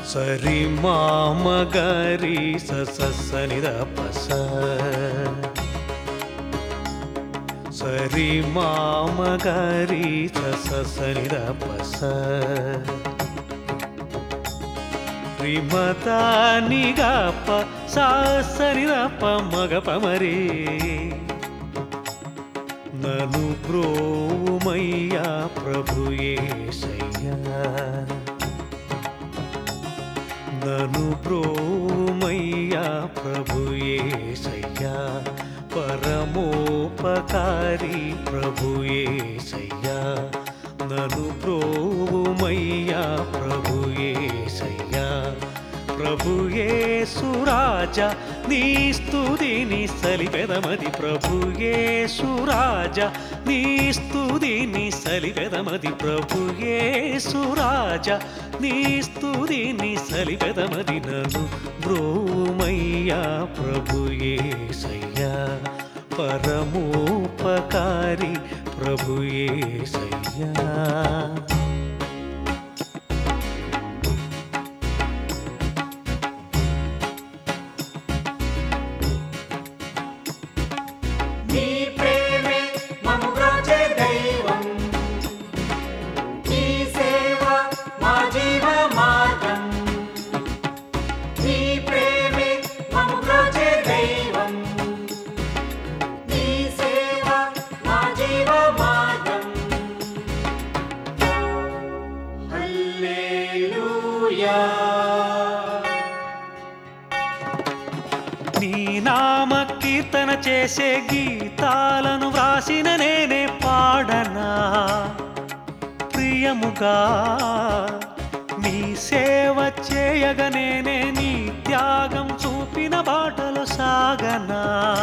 సరి మామ గరి సని ద పస సరి మామ గరి సని ద పస రిమత నిగప సని ద ప మగ పమరే నను బ్రోవుమయ్యా ప్రభు యేసయ్యా నను బ్రోవుమయ్యా ప్రభు యేసయ్యా పరమోపకారి ప్రభు యేసయ్యా నను బ్రోవుమయ్యా ప్రభు యేసయ్యా ప్రభు యేసు రాజా నీ స్తుతిని సలిపెదమది ప్రభు యేసు రాజా నీ స్తుతిని సలిపెదమది ప్రభు యేసు రాజా నీ స్తుతిని సలిపెదమది నన్ను బ్రోవుమయ్యా ప్రభు యేసయ్యా పరమోపకారి ప్రభు యేసయ్యా నీ నామ కీర్తన చేసే గీతాలను వ్రాసిన నేనే పాడనా ప్రియముగా నీ సేవ చేయగా నేనే నీ త్యాగం చూపిన బాటలు సాగనా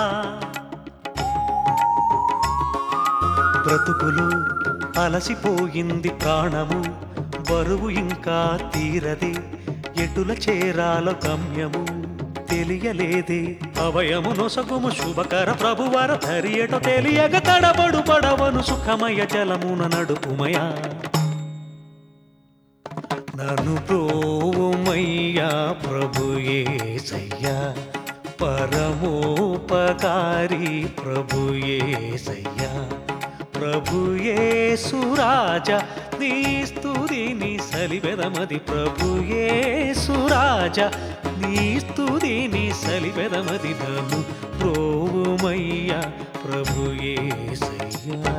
బ్రతుకులు అలసిపోయింది ప్రాణము బరువు ఇంకా తీరదే ఎటుల చేరాల గమ్యము తెలియలేదే అభయము నొసగుము శుభకర ప్రభువర ధరియట తెలియక తడబడు పడవను సుఖమయ జలమున నడుపుమయా నన్ను బ్రోవుమయ్యా ప్రభు యేసయ్యా పరమోపకారి ప్రభు యేసయ్యా ప్రభు యేసు రాజా నీ స్తుతిని సలిపెదమది ప్రభు యేసు రాజా నీ స్తుతిని సలిపెదమది నన్ను బ్రోవుమయ్యా ప్రభు యేసయ్యా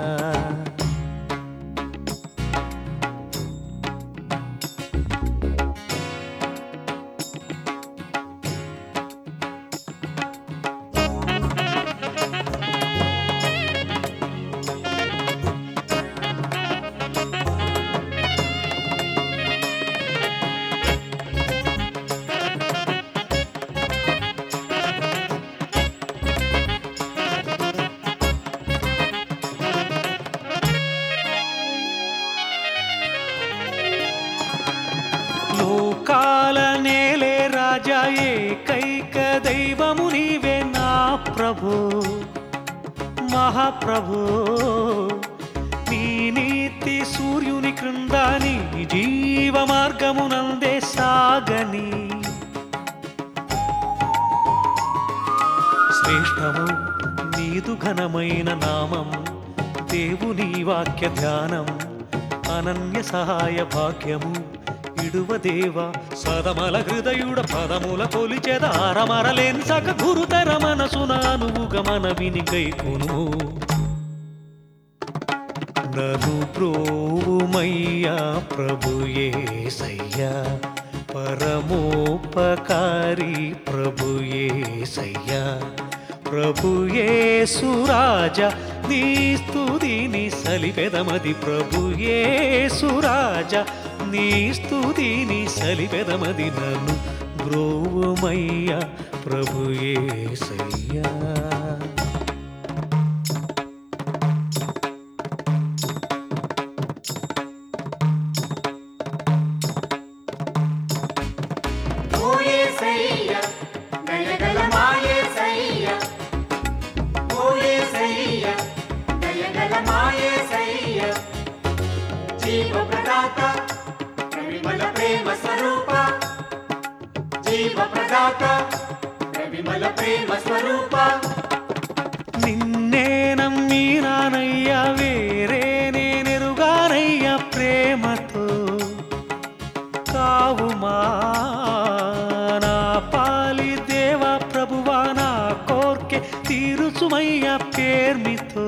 లోకాల నేలే రాజా ఏకైక దైవము నీవే నా ప్రభు మహాప్రభు నీ నీతి సూర్యుని క్రింద నీ జీవ మార్గమునందే సాగని శ్రేష్టము నీదు ఘనమైన నామం దేవుని వాక్య ధ్యానం అనన్య సహాయ భాగ్యము ఇడువదేవ సదమల హృదయుడ పదముల కొలిచెదారమరలెన్సక గురుతర మనసున అనువుగమన విని గైకును నను బ్రోవుమయ్యా ప్రభు యేసయ్యా పరమోపకారి ప్రభు యేసయ్యా ప్రభు యేసు రాజా నీ స్తుతిని సలిపెదమది ప్రభు యేసు రాజా నీ స్తుతిని సలిపెదమది నన్ను బ్రోవుమయ్యా ప్రభు యేసయ్యా జీవ ప్రదాత ప్రేమ స్వరూప విధాత విమల ప్రేమ స్వరూప నిన్నే నమ్మినానయ్యా వేరే నేనెరుగానయ్యా ప్రేమతో కావుమా నా పాలి దేవా ప్రభువా నా కోర్కె తీరుచుమయ్యా పేర్మితో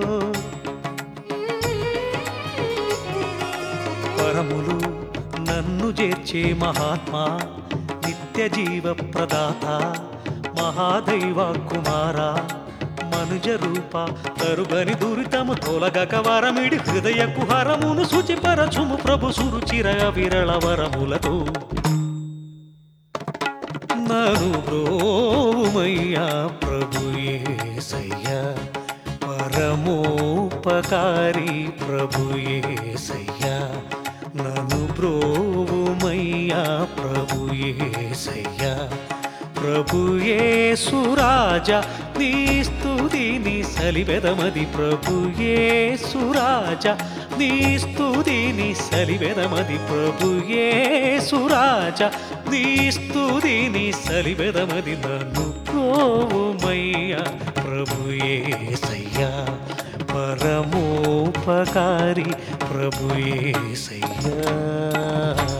పరములు నన్ను చేర్చే మహాత్మా నిత్య జీవ ప్రదాత మహాదైవ కుమార మనుజ రూప తరుగని దురితము తొలగక వరమిడి హృదయ కుహరమును శుచిపరచుము ప్రభు సురుచిర విరళ వరములతో నను బ్రోవుమయ్యా ప్రభు యేసయ్యా పరమోపకారి ప్రభు యేసయ్యా నను బ్రోవుమయ్యా ప్రభు యేసయ్యా ప్రభు యేసురాజా నీ స్తుతిని సలివెదమది ప్రభు యేసురాజా నీ స్తుతిని సలివెదమది ప్రభు యేసురాజా నీ స్తుతిని సలివెదమది నన్ను ప్రోవుమయ్యా ప్రభు యేసయ్యా పరమోపకారి ప్రభు యేసయ్యా